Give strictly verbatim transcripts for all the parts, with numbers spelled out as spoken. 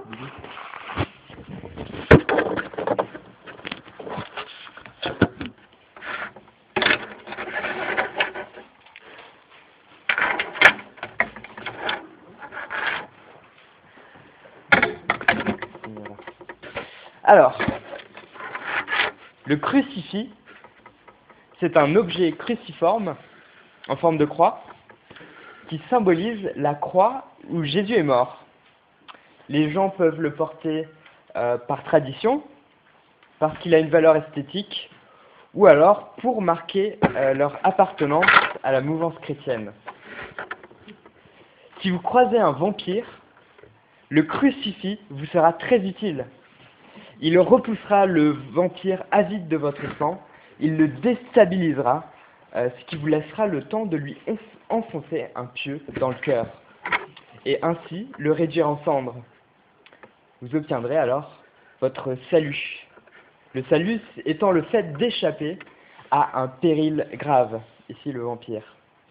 Alors, le crucifix, c'est un objet cruciforme en forme de croix qui symbolise la croix où Jésus est mort. Les gens peuvent le porter euh, par tradition, parce qu'il a une valeur esthétique, ou alors pour marquer euh, leur appartenance à la mouvance chrétienne. Si vous croisez un vampire, le crucifix vous sera très utile. Il repoussera le vampire avide de votre sang, il le déstabilisera, euh, ce qui vous laissera le temps de lui enfoncer un pieu dans le cœur, et ainsi le réduire en cendres. Vous obtiendrez alors votre salut. Le salut étant le fait d'échapper à un péril grave, ici le vampire.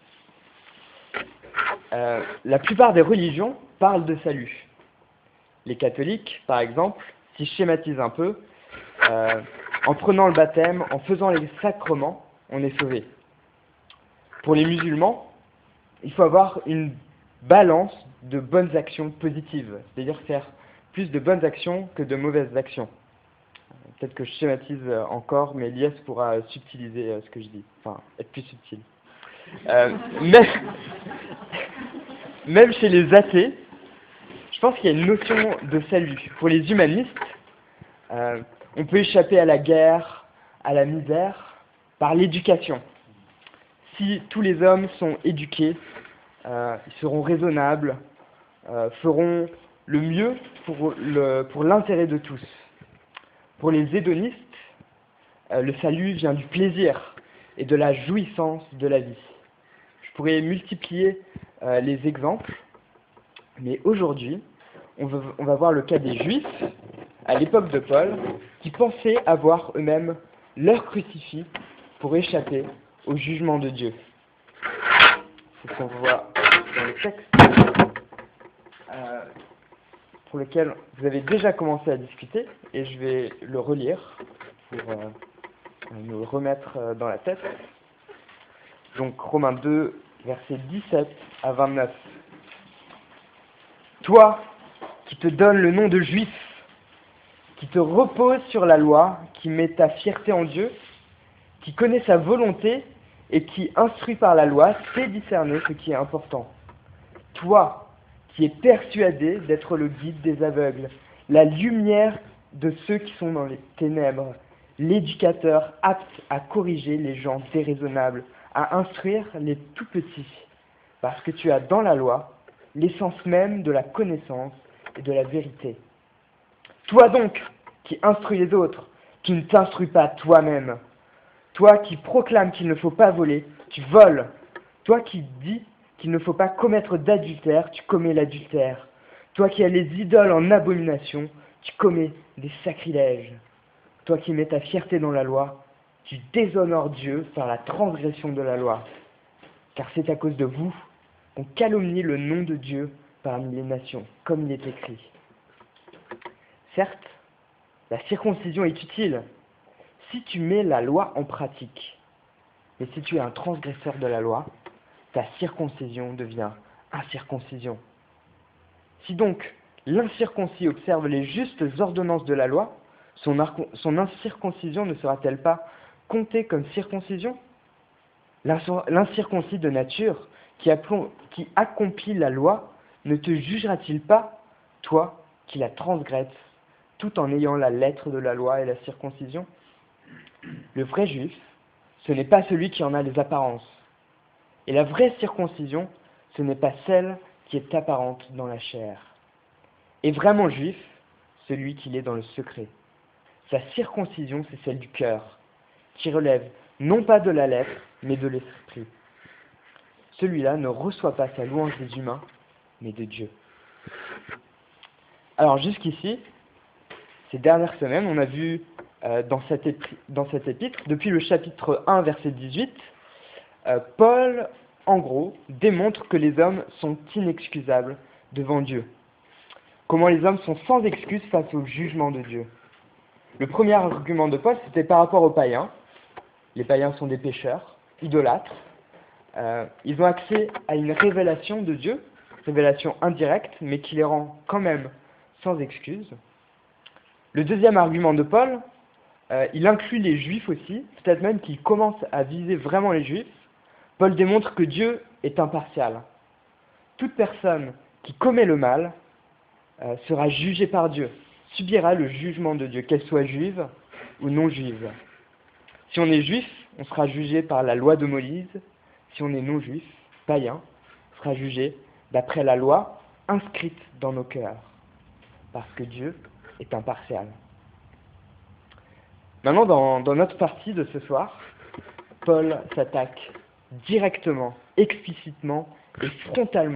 Euh, la plupart des religions parlent de salut. Les catholiques, par exemple, si je schématise un peu, euh, en prenant le baptême, en faisant les sacrements, on est sauvé. Pour les musulmans, il faut avoir une balance de bonnes actions positives, c'est-à-dire faire plus de bonnes actions que de mauvaises actions. Peut-être que je schématise encore, mais Elias pourra subtiliser ce que je dis, enfin, être plus subtil. Euh, même, même chez les athées, je pense qu'il y a une notion de salut. Pour les humanistes, euh, on peut échapper à la guerre, à la misère, par l'éducation. Si tous les hommes sont éduqués, euh, ils seront raisonnables, euh, feront le mieux pour, le, pour l'intérêt de tous. Pour les hédonistes, euh, le salut vient du plaisir et de la jouissance de la vie. Je pourrais multiplier euh, les exemples, mais aujourd'hui, on va, on va voir le cas des Juifs, à l'époque de Paul, qui pensaient avoir eux-mêmes leur crucifix pour échapper au jugement de Dieu. C'est ce qu'on voit dans le texte euh, pour lequel vous avez déjà commencé à discuter, et je vais le relire pour euh, nous le remettre euh, dans la tête. Donc Romains deux, versets dix-sept à vingt-neuf. Toi qui te donnes le nom de juif, qui te repose sur la loi, qui met ta fierté en Dieu, qui connaît sa volonté et qui, instruit par la loi, sait discerner ce qui est important. Toi qui es persuadé d'être le guide des aveugles, la lumière de ceux qui sont dans les ténèbres, l'éducateur apte à corriger les gens déraisonnables, à instruire les tout-petits, parce que tu as dans la loi l'essence même de la connaissance et de la vérité. Toi donc, qui instruis les autres, qui ne t'instruis pas toi-même, toi qui proclames qu'il ne faut pas voler, tu voles. Toi qui dis qu'il ne faut pas commettre d'adultère, tu commets l'adultère. Toi qui as les idoles en abomination, tu commets des sacrilèges. Toi qui mets ta fierté dans la loi, tu déshonores Dieu par la transgression de la loi. Car c'est à cause de vous qu'on calomnie le nom de Dieu parmi les nations, comme il est écrit. Certes, la circoncision est utile si tu mets la loi en pratique. Mais si tu es un transgresseur de la loi, ta circoncision devient incirconcision. Si donc l'incirconcis observe les justes ordonnances de la loi, son, son incirconcision ne sera-t-elle pas comptée comme circoncision? L'incirconcis de nature qui, qui accomplit la loi ne te jugera-t-il pas, toi qui la transgresses, tout en ayant la lettre de la loi et la circoncision? Le vrai juif, ce n'est pas celui qui en a les apparences. Et la vraie circoncision, ce n'est pas celle qui est apparente dans la chair. Et vraiment juif, celui qui l'est dans le secret. Sa circoncision, c'est celle du cœur, qui relève non pas de la lettre, mais de l'esprit. Celui-là ne reçoit pas sa louange des humains, mais de Dieu. Alors jusqu'ici, ces dernières semaines, on a vu euh, dans, cette épître, dans cette épître, depuis le chapitre un, verset dix-huit, euh, Paul, en gros, démontre que les hommes sont inexcusables devant Dieu. comment les hommes sont sans excuse face au jugement de Dieu. Le premier argument de Paul, c'était par rapport aux païens. Les païens sont des pécheurs, idolâtres. Euh, ils ont accès à une révélation de Dieu, révélation indirecte, mais qui les rend quand même sans excuse. Le deuxième argument de Paul, euh, il inclut les juifs aussi, peut-être même qu'il commence à viser vraiment les juifs. Paul démontre que Dieu est impartial. Toute personne qui commet le mal euh, sera jugée par Dieu, subira le jugement de Dieu, qu'elle soit juive ou non juive. Si on est juif, on sera jugé par la loi de Moïse. Si on est non juif, païen, on sera jugé d'après la loi inscrite dans nos cœurs, parce que Dieu est impartial. Maintenant, dans, dans notre partie de ce soir, Paul s'attaque directement, explicitement et frontalement